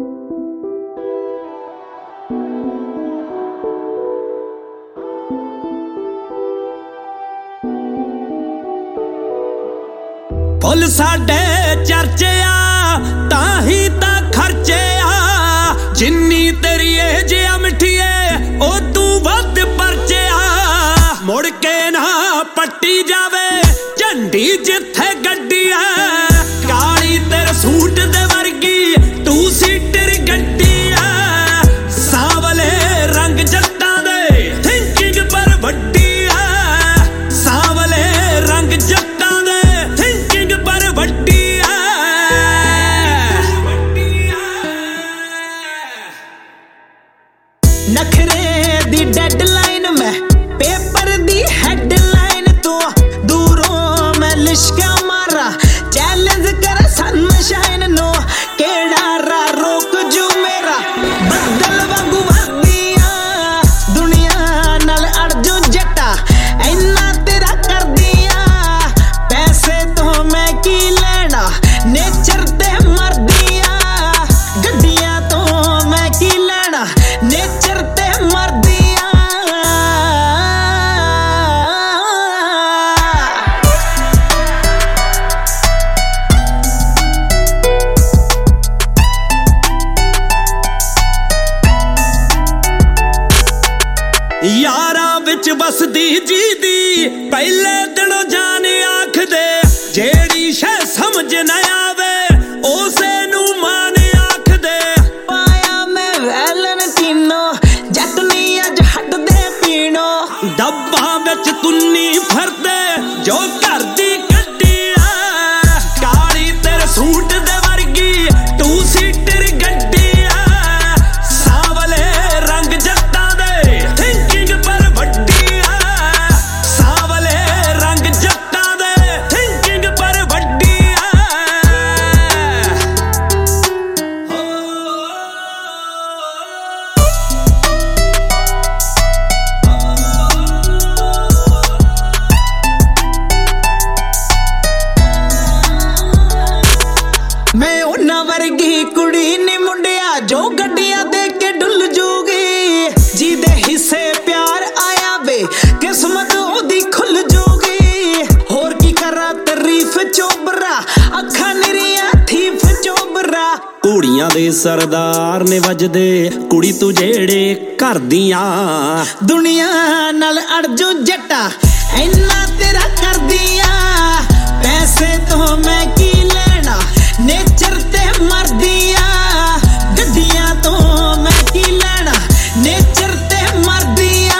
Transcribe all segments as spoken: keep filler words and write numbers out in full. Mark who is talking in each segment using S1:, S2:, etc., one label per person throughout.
S1: Full साडे चर्चे आ ताही ता खर्चे आ जिन्नी तेरी एज आ मिठिए ओ तू वध परचे आ मुड़ के ना पट्टी जावे झंडी जिथे गड्डी आ काली तेरे सूट दे वर्गी टू सीटर गड्डी आ सावले रंग जट्टां दे थिंकिंग पर वड्डी आ सावले रंग जट्टां दे थिंकिंग पर वड्डी आ नखरे दी डेडलाइन में पेपर दी हेडलाइन तो दूरों मैं लिश्का मारा चैलेंज कर सनशाइन नो केड़ा रा रोक जो मेरा बदल वांगू वादिया दुनिया नाल अड़ जो जट्टा इन्ना तेरा कर दिया पैसे तो मैं की लेना नेचर ते मर दिया गड्डियां तो मैं की लेना नेचर ते मर दिया यारा विच बसदी जी दी पहले दिनों जाने आख दे जेड़ी शै समझ न आवे उसे नू माने आख दे पाया मैं वैलन तीनो जटनी अज हट दे पीनो डब्बा विच तुन्नी फरदे जो घर दी गड्डी आ काली तेरे सूट दे वर्गी टू सीटर गड्डी आ सावले रंग जट्टां दे थिंकिंग पर वड्डी आ सावले रंग जट्टां दे थिंकिंग पर वड्डी आ हो मैं उन्ना वर्गी कुड़ी नी मुंडिया जो गड्डियां देख के डुल जूगी जिदे हिस्से प्यार आया वे किस्मत ओदी खुल जूगी होर की करा तारीफ चोबरा अखा निरिया थीफ चोबरा कुड़ियां दे सरदार ने वजदे कुड़ी तू जेड़े घर दियां दुनिया नाल अड़ जो जट्टा इन्ना तेरा कर दिया पैसे तो मैं की लेना नेचर ते मर दिया गड्डियां तो मैं की लेना नेचर ते मर दिया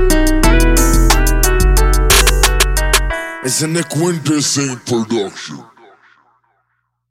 S2: It's a Nick Winter Sing production.